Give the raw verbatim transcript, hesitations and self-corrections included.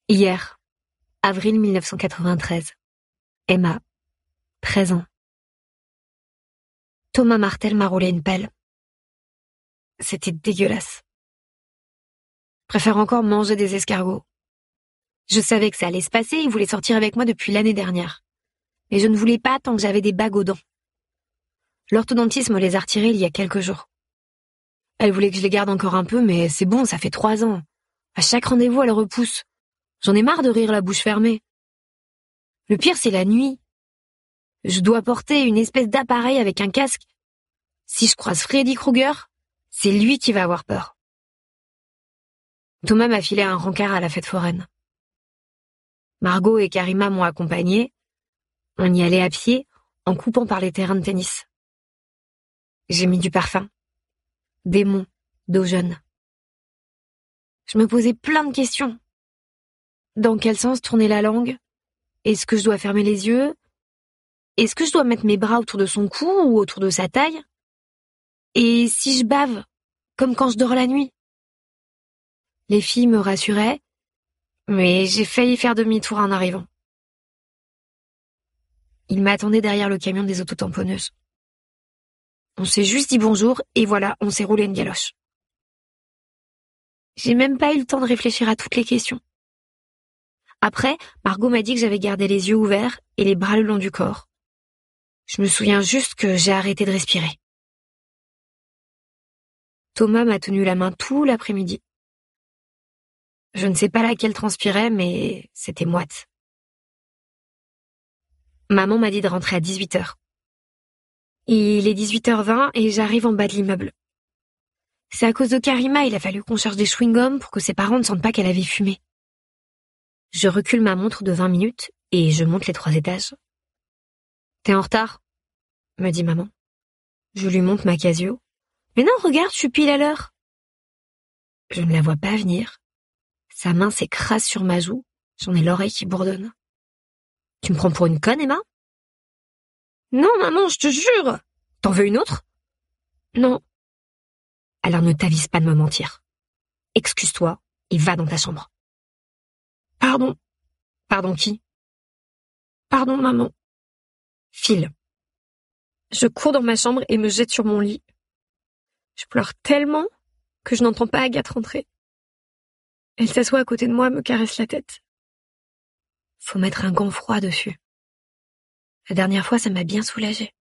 Hier, avril mille neuf cent quatre-vingt-treize. Emma, treize ans. Thomas Martel m'a roulé une pelle. C'était dégueulasse. Je préfère encore manger des escargots. Je savais que ça allait se passer, il voulait sortir avec moi depuis l'année dernière. Mais je ne voulais pas tant que j'avais des bagues aux dents. L'orthodontiste me les a retirées il y a quelques jours. Elle voulait que je les garde encore un peu, mais c'est bon, ça fait trois ans. À chaque rendez-vous, elle repousse. J'en ai marre de rire la bouche fermée. Le pire, c'est la nuit. Je dois porter une espèce d'appareil avec un casque. Si je croise Freddy Krueger, c'est lui qui va avoir peur. Thomas m'a filé un rencard à la fête foraine. Margot et Karima m'ont accompagnée. On y allait à pied, en coupant par les terrains de tennis. J'ai mis du parfum. Démon, d'eau jaune. Je me posais plein de questions. Dans quel sens tourner la langue? Est-ce que je dois fermer les yeux? Est-ce que je dois mettre mes bras autour de son cou ou autour de sa taille? Et si je bave, comme quand je dors la nuit? Les filles me rassuraient, mais j'ai failli faire demi-tour en arrivant. Il m'attendait derrière le camion des autotamponneuses. On s'est juste dit bonjour et voilà, on s'est roulé une galoche. J'ai même pas eu le temps de réfléchir à toutes les questions. Après, Margot m'a dit que j'avais gardé les yeux ouverts et les bras le long du corps. Je me souviens juste que j'ai arrêté de respirer. Thomas m'a tenu la main tout l'après-midi. Je ne sais pas laquelle transpirait, mais c'était moite. Maman m'a dit de rentrer à dix-huit heures. Il est dix-huit heures vingt et j'arrive en bas de l'immeuble. C'est à cause de Karima, il a fallu qu'on cherche des chewing-gums pour que ses parents ne sentent pas qu'elle avait fumé. Je recule ma montre de vingt minutes et je monte les trois étages. T'es en retard, me dit maman. Je lui montre ma Casio. Mais non, regarde, je suis pile à l'heure. Je ne la vois pas venir. Sa main s'écrase sur ma joue. J'en ai l'oreille qui bourdonne. Tu me prends pour une conne, Emma? Non, maman, je te jure. T'en veux une autre? Non. Alors ne t'avise pas de me mentir. Excuse-toi et va dans ta chambre. Pardon. Pardon qui? Pardon, maman. File. Je cours dans ma chambre et me jette sur mon lit. Je pleure tellement que je n'entends pas Agathe rentrer. Elle s'assoit à côté de moi, me caresse la tête. Faut mettre un gant froid dessus. La dernière fois, ça m'a bien soulagée.